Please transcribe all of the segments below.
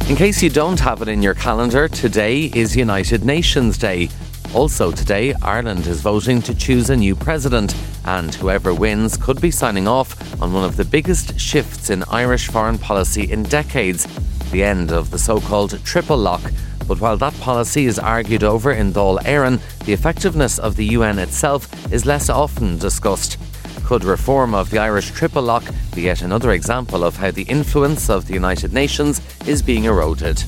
In case you don't have it in your calendar, today is United Nations Day. Also today, Ireland is voting to choose a new president, and whoever wins could be signing off on one of the biggest shifts in Irish foreign policy in decades, the end of the so-called triple lock. But while that policy is argued over in Dáil Éireann, the effectiveness of the UN itself is less often discussed. Could reform of the Irish triple lock be yet another example of how the influence of the United Nations is being eroded?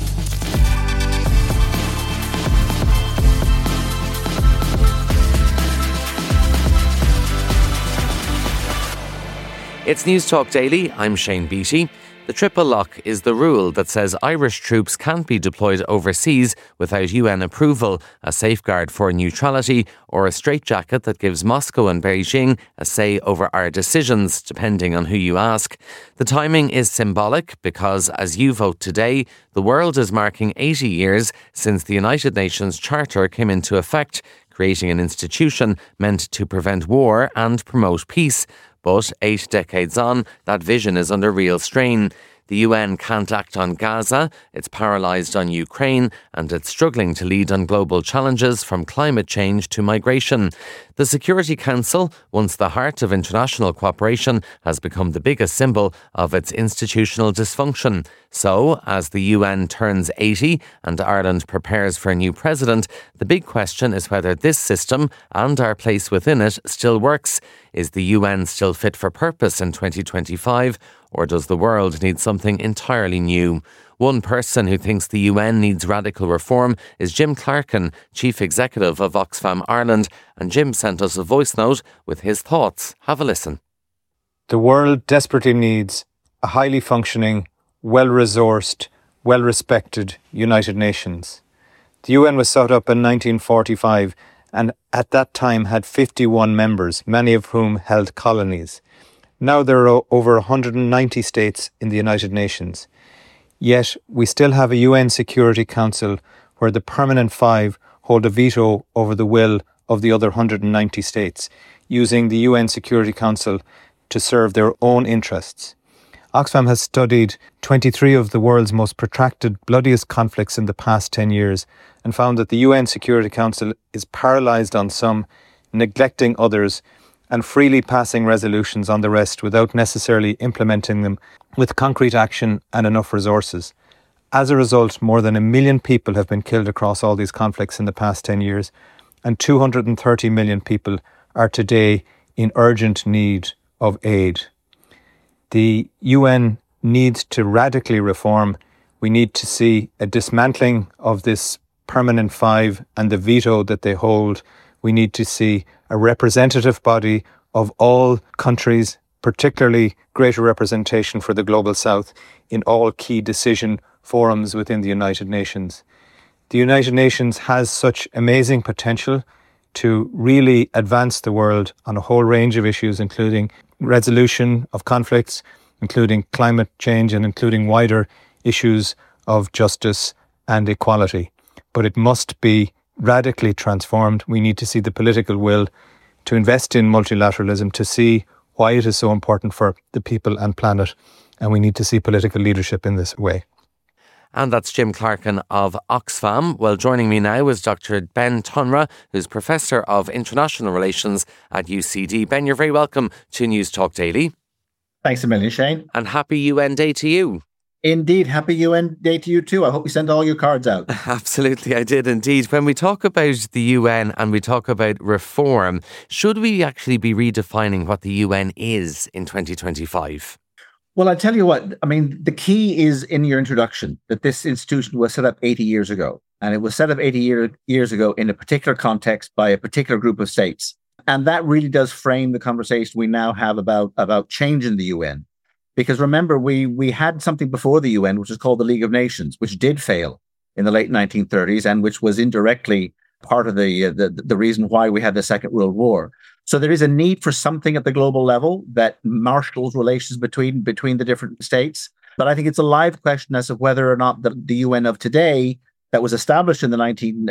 It's News Talk Daily, I'm Shane Beattie. The triple lock is the rule that says Irish troops can't be deployed overseas without UN approval, a safeguard for neutrality, or a straitjacket that gives Moscow and Beijing a say over our decisions, depending on who you ask. The timing is symbolic because, as you vote today, the world is marking 80 years since the United Nations Charter came into effect, creating an institution meant to prevent war and promote peace. But 8 decades on, that vision is under real strain. The UN can't act on Gaza, it's paralysed on Ukraine, and it's struggling to lead on global challenges from climate change to migration. The Security Council, once the heart of international cooperation, has become the biggest symbol of its institutional dysfunction. So, as the UN turns 80 and Ireland prepares for a new president, the big question is whether this system and our place within it still works. Is the UN still fit for purpose in 2025? Or does the world need something entirely new? One person who thinks the UN needs radical reform is Jim Clarkin, Chief Executive of Oxfam Ireland, and Jim sent us a voice note with his thoughts. Have a listen. The world desperately needs a highly functioning, well-resourced, well-respected United Nations. The UN was set up in 1945 and at that time had 51 members, many of whom held colonies. Now there are over 190 states in the United Nations. Yet we still have a UN Security Council where the permanent 5 hold a veto over the will of the other 190 states, using the UN Security Council to serve their own interests. Oxfam has studied 23 of the world's most protracted, bloodiest conflicts in the past 10 years and found that the UN Security Council is paralysed on some, neglecting others, and freely passing resolutions on the rest without necessarily implementing them with concrete action and enough resources. As a result, more than 1 million people have been killed across all these conflicts in the past 10 years, and 230 million people are today in urgent need of aid. The UN needs to radically reform. We need to see a dismantling of this permanent 5 and the veto that they hold. We need to see a representative body of all countries, particularly greater representation for the Global South in all key decision forums within the United Nations. The United Nations has such amazing potential to really advance the world on a whole range of issues, including resolution of conflicts, including climate change, and including wider issues of justice and equality. But it must be radically transformed. We need to see the political will to invest in multilateralism, to see why it is so important for the people and planet, and we need to see political leadership in this way. And that's Jim Clarkin of Oxfam. Well, joining me now is Dr. Ben Tonra, who's Professor of International Relations at UCD. Ben, you're very welcome to News Talk Daily. Thanks a million, Shane. And happy UN Day to you. Indeed, happy UN Day to you too. I hope you sent all your cards out. Absolutely, I did indeed. When we talk about the UN and we talk about reform, should we actually be redefining what the UN is in 2025? Well, I tell you what, I mean, the key is in your introduction that this institution was set up 80 years ago. And it was set up 80 years ago in a particular context by a particular group of states. And that really does frame the conversation we now have about changing the UN. Because remember, we had something before the UN, which is called the League of Nations, which did fail in the late 1930s and which was indirectly part of the reason why we had the Second World War. So there is a need for something at the global level that marshals relations between the different states. But I think it's a live question as to whether or not the UN of today that was established in the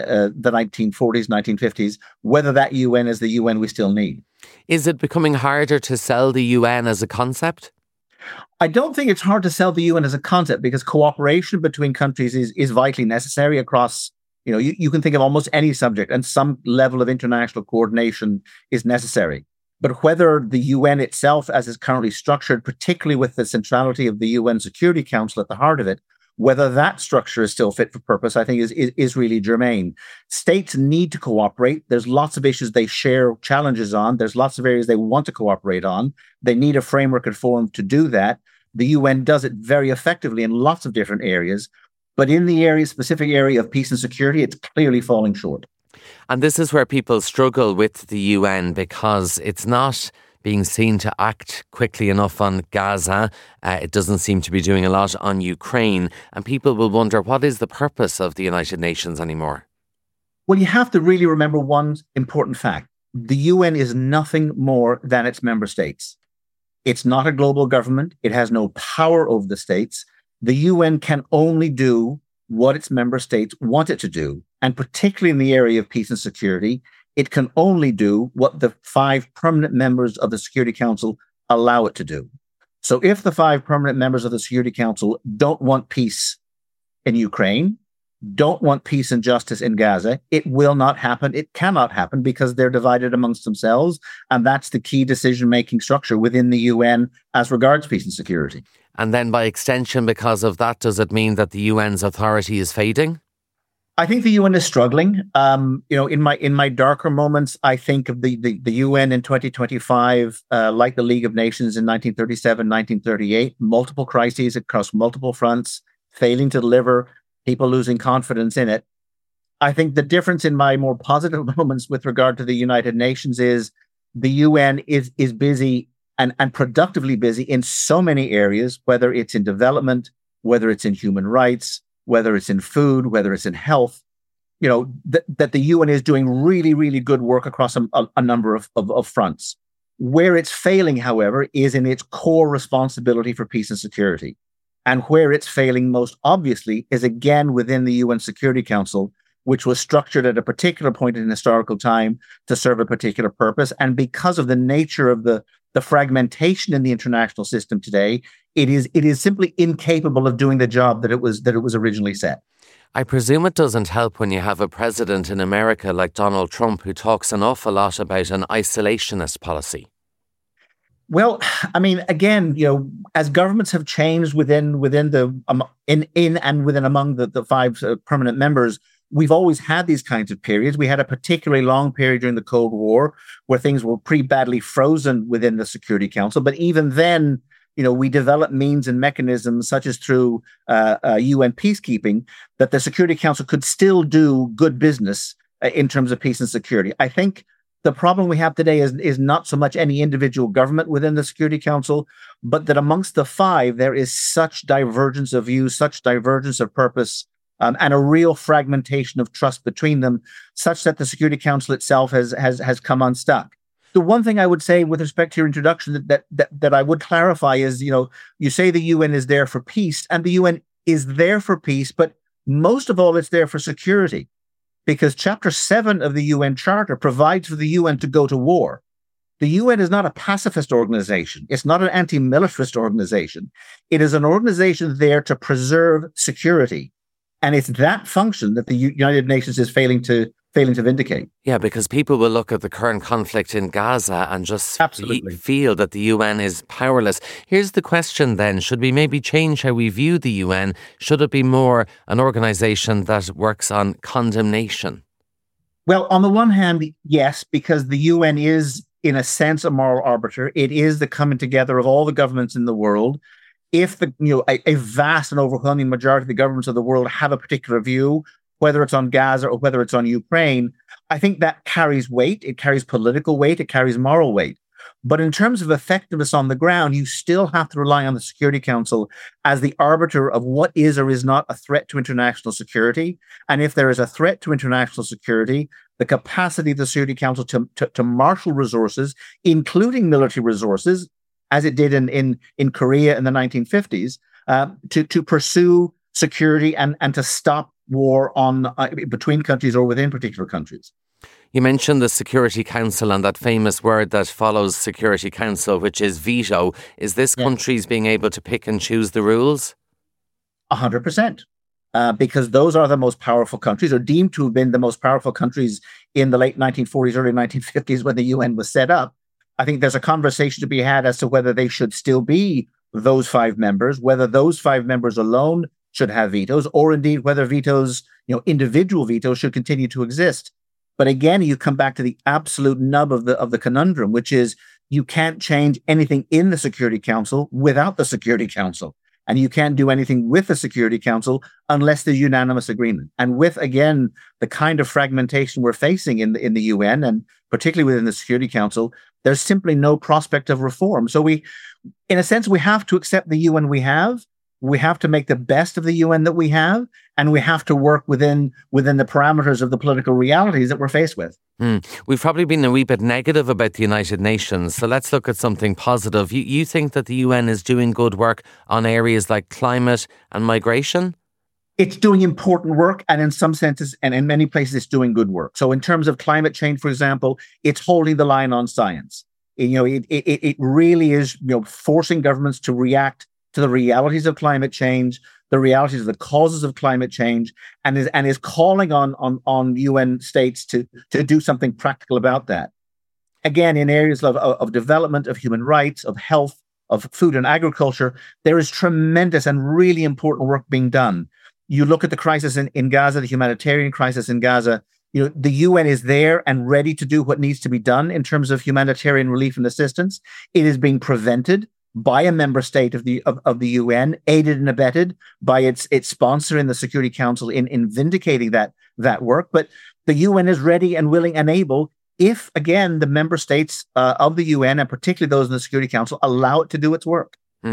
1940s, 1950s, whether that UN is the UN we still need. Is it becoming harder to sell the UN as a concept? I don't think it's hard to sell the UN as a concept because cooperation between countries is vitally necessary across, you can think of almost any subject, and some level of international coordination is necessary. But whether the UN itself, as is currently structured, particularly with the centrality of the UN Security Council at the heart of it, whether that structure is still fit for purpose, I think is really germane. States need to cooperate. There's lots of issues they share challenges on. There's lots of areas they want to cooperate on. They need a framework and forum to do that. The UN does it very effectively in lots of different areas. But in the specific area of peace and security, it's clearly falling short. And this is where people struggle with the UN because it's not being seen to act quickly enough on Gaza. It doesn't seem to be doing a lot on Ukraine. And people will wonder, what is the purpose of the United Nations anymore? Well, you have to really remember one important fact. The UN is nothing more than its member states. It's not a global government. It has no power over the states. The UN can only do what its member states want it to do. And particularly in the area of peace and security, it can only do what the 5 permanent members of the Security Council allow it to do. So if the 5 permanent members of the Security Council don't want peace in Ukraine, don't want peace and justice in Gaza, it will not happen. It cannot happen because they're divided amongst themselves. And that's the key decision-making structure within the UN as regards peace and security. And then by extension, because of that, does it mean that the UN's authority is fading? I think the UN is struggling. In my darker moments, I think of the UN in 2025, like the League of Nations in 1937, 1938, multiple crises across multiple fronts, failing to deliver, people losing confidence in it. I think the difference in my more positive moments with regard to the United Nations is the UN is busy and productively busy in so many areas, whether it's in development, whether it's in human rights, whether it's in food, whether it's in health, that the UN is doing really, really good work across a number of fronts. Where it's failing, however, is in its core responsibility for peace and security. And where it's failing most obviously is again within the UN Security Council, which was structured at a particular point in historical time to serve a particular purpose. And because of the nature of the fragmentation in the international system today, it is simply incapable of doing the job that it was originally set. I presume it doesn't help when you have a president in America like Donald Trump who talks an awful lot about an isolationist policy. Well, I mean, again, as governments have changed within the among the 5 permanent members, we've always had these kinds of periods. We had a particularly long period during the Cold War where things were pretty badly frozen within the Security Council. But even then, we developed means and mechanisms such as through UN peacekeeping that the Security Council could still do good business in terms of peace and security. I think the problem we have today is not so much any individual government within the Security Council, but that amongst the 5, there is such divergence of views, such divergence of purpose, and a real fragmentation of trust between them, such that the Security Council itself has come unstuck. The one thing I would say with respect to your introduction that I would clarify is, you say the UN is there for peace, and the UN is there for peace, but most of all, it's there for security, because Chapter 7 of the UN Charter provides for the UN to go to war. The UN is not a pacifist organization. It's not an anti-militarist organization. It is an organization there to preserve security. And it's that function that the United Nations is failing to vindicate. Yeah, because people will look at the current conflict in Gaza and just feel that the UN is powerless. Here's the question then. Should we maybe change how we view the UN? Should it be more an organisation that works on condemnation? Well, on the one hand, yes, because the UN is, in a sense, a moral arbiter. It is the coming together of all the governments in the world. If a vast and overwhelming majority of the governments of the world have a particular view, whether it's on Gaza or whether it's on Ukraine, I think that carries weight. It carries political weight. It carries moral weight. But in terms of effectiveness on the ground, you still have to rely on the Security Council as the arbiter of what is or is not a threat to international security. And if there is a threat to international security, the capacity of the Security Council to marshal resources, including military resources, as it did in Korea in the 1950s, to pursue security and to stop war between countries or within particular countries. You mentioned the Security Council and that famous word that follows Security Council, which is veto. Is this Yeah. countries being able to pick and choose the rules? 100%. Because those are the most powerful countries, or deemed to have been the most powerful countries in the late 1940s, early 1950s when the UN was set up. I think there's a conversation to be had as to whether they should still be those five members, whether those five members alone should have vetoes, or indeed whether vetoes, individual vetoes, should continue to exist. But again, you come back to the absolute nub of the conundrum, which is you can't change anything in the Security Council without the Security Council. And you can't do anything with the Security Council unless there's unanimous agreement. And with, again, the kind of fragmentation we're facing in the UN, and particularly within the Security Council, there's simply no prospect of reform. So in a sense, we have to accept the UN we have. We have to make the best of the UN that we have, and we have to work within the parameters of the political realities that we're faced with. We've probably been a wee bit negative about the United Nations, so let's look at something positive. You think that the UN is doing good work on areas like climate and migration? It's doing important work, and in some senses, and in many places, it's doing good work. So in terms of climate change, for example, it's holding the line on science. It really is forcing governments to react to the realities of climate change, the realities of the causes of climate change, and is calling on UN states to do something practical about that. Again, in areas of development, of human rights, of health, of food and agriculture, there is tremendous and really important work being done. You look at the crisis in Gaza, the humanitarian crisis in Gaza, the UN is there and ready to do what needs to be done in terms of humanitarian relief and assistance. It is being prevented by a member state of the UN, aided and abetted by its sponsor in the Security Council in vindicating that work. But the UN is ready and willing and able if, again, the member states of the UN, and particularly those in the Security Council, allow it to do its work.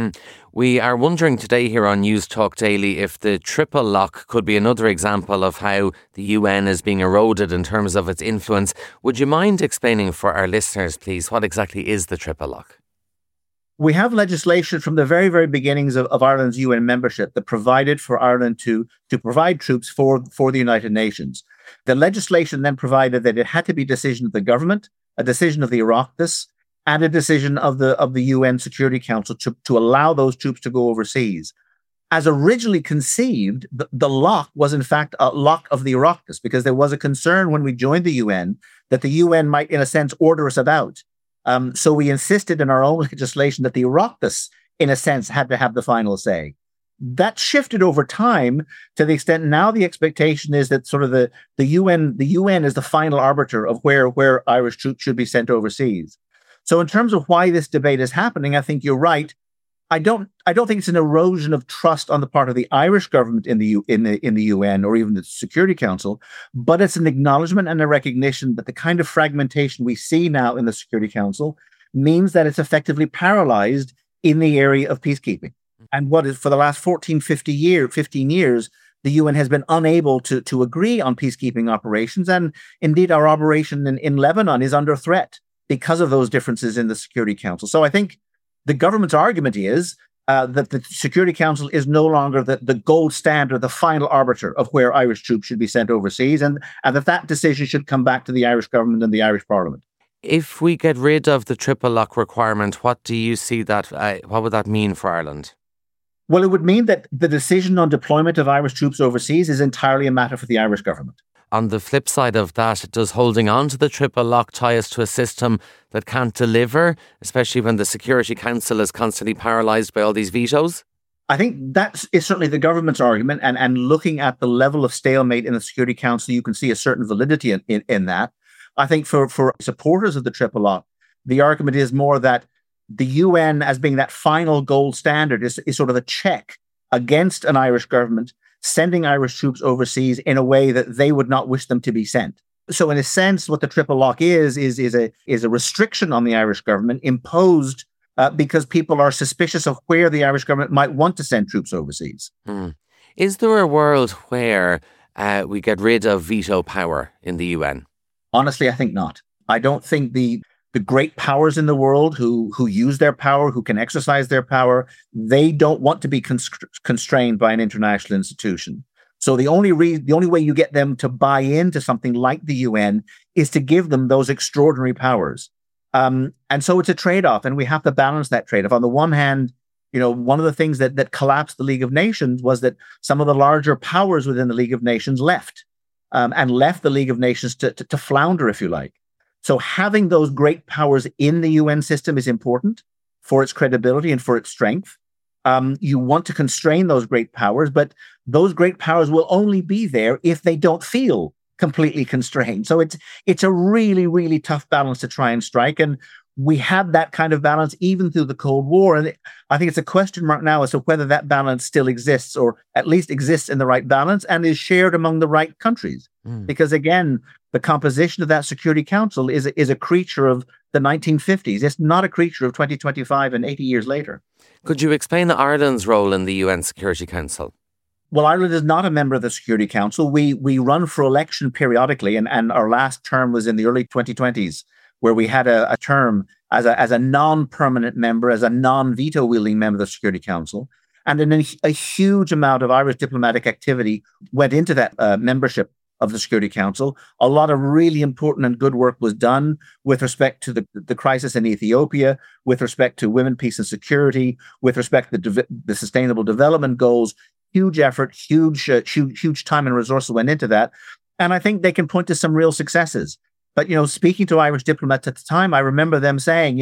We are wondering today here on News Talk Daily if the triple lock could be another example of how the UN is being eroded in terms of its influence. Would you mind explaining for our listeners, please, what exactly is the triple lock? We have legislation from the very, very beginnings of Ireland's UN membership that provided for Ireland to provide troops for the United Nations. The legislation then provided that it had to be a decision of the government, a decision of the Oireachtas, and a decision of the UN Security Council to allow those troops to go overseas. As originally conceived, the lock was in fact a lock of the Oireachtas, because there was a concern when we joined the UN that the UN might, in a sense, order us about. So we insisted in our own legislation that the Oireachtas, in a sense, had to have the final say. That shifted over time to the extent now the expectation is that sort of the UN is the final arbiter of where Irish troops should be sent overseas. So in terms of why this debate is happening, I think you're right. I don't think it's an erosion of trust on the part of the Irish government in the UN or even the Security Council, but it's an acknowledgement and a recognition that the kind of fragmentation we see now in the Security Council means that it's effectively paralyzed in the area of peacekeeping. And what is for the last 15 years, the UN has been unable to agree on peacekeeping operations. And indeed, our operation in Lebanon is under threat because of those differences in the Security Council. So I think the government's argument is that the Security Council is no longer the gold standard, the final arbiter of where Irish troops should be sent overseas, and that decision should come back to the Irish government and the Irish Parliament. If we get rid of the triple lock requirement, what do you see what would that mean for Ireland? Well, it would mean that the decision on deployment of Irish troops overseas is entirely a matter for the Irish government. On the flip side of that, does holding on to the triple lock tie us to a system that can't deliver, especially when the Security Council is constantly paralysed by all these vetoes? I think that is certainly the government's argument. And looking at the level of stalemate in the Security Council, you can see a certain validity in that. I think for supporters of the triple lock, the argument is more that the UN, as being that final gold standard, is sort of a check against an Irish government sending Irish troops overseas in a way that they would not wish them to be sent. So in a sense, what the triple lock is a restriction on the Irish government imposed because people are suspicious of where the Irish government might want to send troops overseas. Is there a world where we get rid of veto power in the UN? Honestly, I think not. I don't think the great powers in the world who use their power, who can exercise their power, they don't want to be constrained by an international institution. So the only way you get them to buy into something like the UN is to give them those extraordinary powers. And so it's a trade-off, and we have to balance that trade-off. On the one hand, one of the things that collapsed the League of Nations was that some of the larger powers within the League of Nations left, and left the League of Nations to flounder, if you like. So having those great powers in the UN system is important for its credibility and for its strength. You want to constrain those great powers, but those great powers will only be there if they don't feel completely constrained. So it's a really, really tough balance to try and strike. And we had that kind of balance even through the Cold War. And I think it's a question mark now as to whether that balance still exists, or at least exists in the right balance and is shared among the right countries. Because again, the composition of that Security Council is a creature of the 1950s. It's not a creature of 2025 and 80 years later. Could you explain Ireland's role in the UN Security Council? Well, Ireland is not a member of the Security Council. We run for election periodically, and our last term was in the early 2020s, where we had a term as a non-permanent member, as a non-veto wielding member of the Security Council. And then a huge amount of Irish diplomatic activity went into that membership of the Security Council. A lot of really important and good work was done with respect to the crisis in Ethiopia, with respect to women, peace and security, with respect to the Sustainable Development Goals. Huge effort, huge time and resources went into that. And I think they can point to some real successes. But, speaking to Irish diplomats at the time, I remember them saying,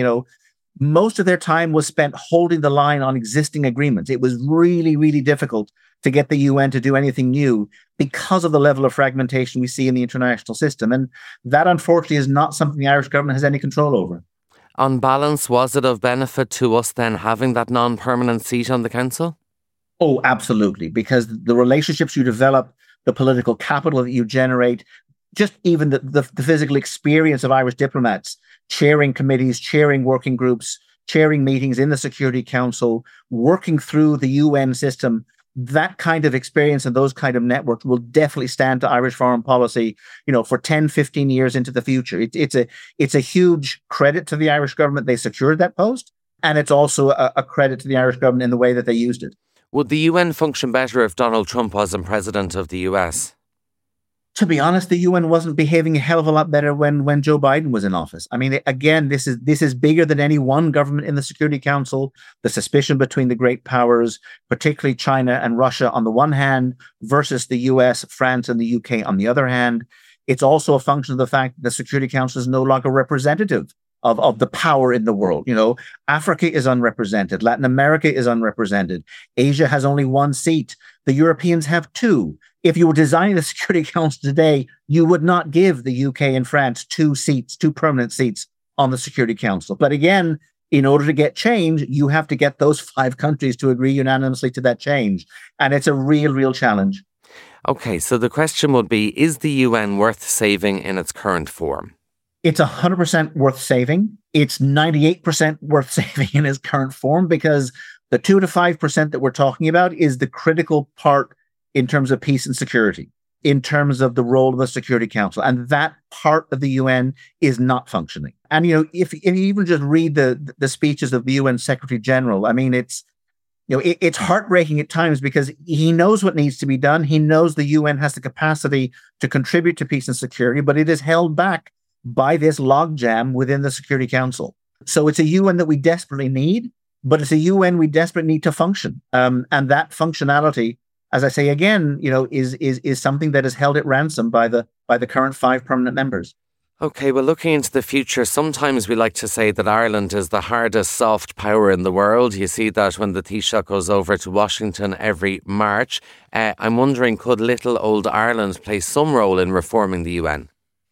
most of their time was spent holding the line on existing agreements. It was really, really difficult to get the UN to do anything new because of the level of fragmentation we see in the international system. And that, unfortunately, is not something the Irish government has any control over. On balance, was it of benefit to us then having that non-permanent seat on the council? Oh, absolutely. Because the relationships you develop, the political capital that you generate, just even the physical experience of Irish diplomats chairing committees, chairing working groups, chairing meetings in the Security Council, working through the UN system, that kind of experience and those kind of networks will definitely stand to Irish foreign policy, for 10, 15 years into the future. It's a huge credit to the Irish government. They secured that post. And it's also a credit to the Irish government in the way that they used it. Would the UN function better if Donald Trump wasn't president of the US? To be honest, the UN wasn't behaving a hell of a lot better when Joe Biden was in office. I mean, again, this is bigger than any one government in the Security Council. The suspicion between the great powers, particularly China and Russia on the one hand, versus the US, France, and the UK on the other hand. It's also a function of the fact that the Security Council is no longer representative of the power in the world. Africa is unrepresented. Latin America is unrepresented. Asia has only one seat. The Europeans have two. If you were designing the Security Council today, you would not give the UK and France two permanent seats on the Security Council. But again, in order to get change, you have to get those 5 countries to agree unanimously to that change. And it's a real challenge. Okay, so the question would be, is the UN worth saving in its current form? It's 100% worth saving. It's 98% worth saving in its current form, because the 2 to 5% that we're talking about is the critical part in terms of peace and security, in terms of the role of the Security Council. And that part of the UN is not functioning. And, if you even just read the speeches of the UN Secretary General, I mean, it's heartbreaking at times, because he knows what needs to be done. He knows the UN has the capacity to contribute to peace and security, but it is held back by this logjam within the Security Council. So it's a UN that we desperately need, but it's a UN we desperately need to function. And that functionality, as I say again, is something that is held at ransom by the current 5 permanent members. Okay, well, looking into the future, sometimes we like to say that Ireland is the hardest soft power in the world. You see that when the Taoiseach goes over to Washington every March. I'm wondering, could little old Ireland play some role in reforming the UN?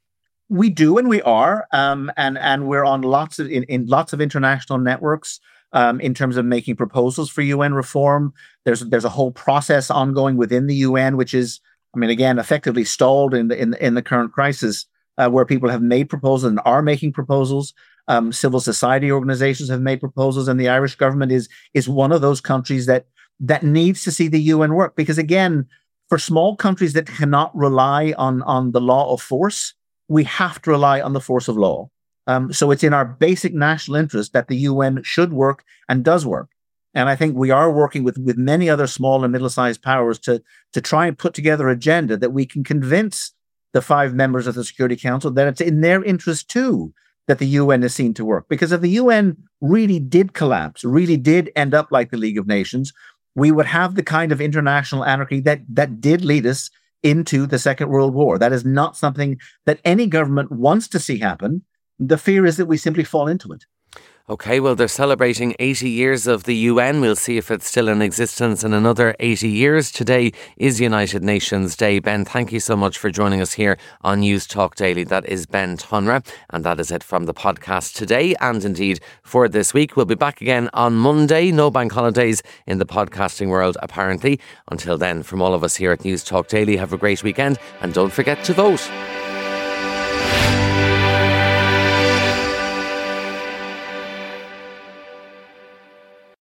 We do, and we are, and we're on lots of international networks in terms of making proposals for UN reform. There's a whole process ongoing within the UN, which is, again, effectively stalled in the current crisis, where people have made proposals and are making proposals. Civil society organizations have made proposals, and the Irish government is one of those countries that needs to see the UN work, because again, for small countries that cannot rely on the law of force, we have to rely on the force of law. So it's in our basic national interest that the UN should work and does work. And I think we are working with many other small and middle-sized powers to try and put together an agenda that we can convince the 5 members of the Security Council that it's in their interest too that the UN is seen to work. Because if the UN really did collapse, really did end up like the League of Nations, we would have the kind of international anarchy that did lead us into the Second World War. That is not something that any government wants to see happen. The fear is that we simply fall into it. OK, well, they're celebrating 80 years of the UN. We'll see if it's still in existence in another 80 years. Today is United Nations Day. Ben, thank you so much for joining us here on News Talk Daily. That is Ben Tonra, and that is it from the podcast today and indeed for this week. We'll be back again on Monday. No bank holidays in the podcasting world, apparently. Until then, from all of us here at News Talk Daily, have a great weekend and don't forget to vote.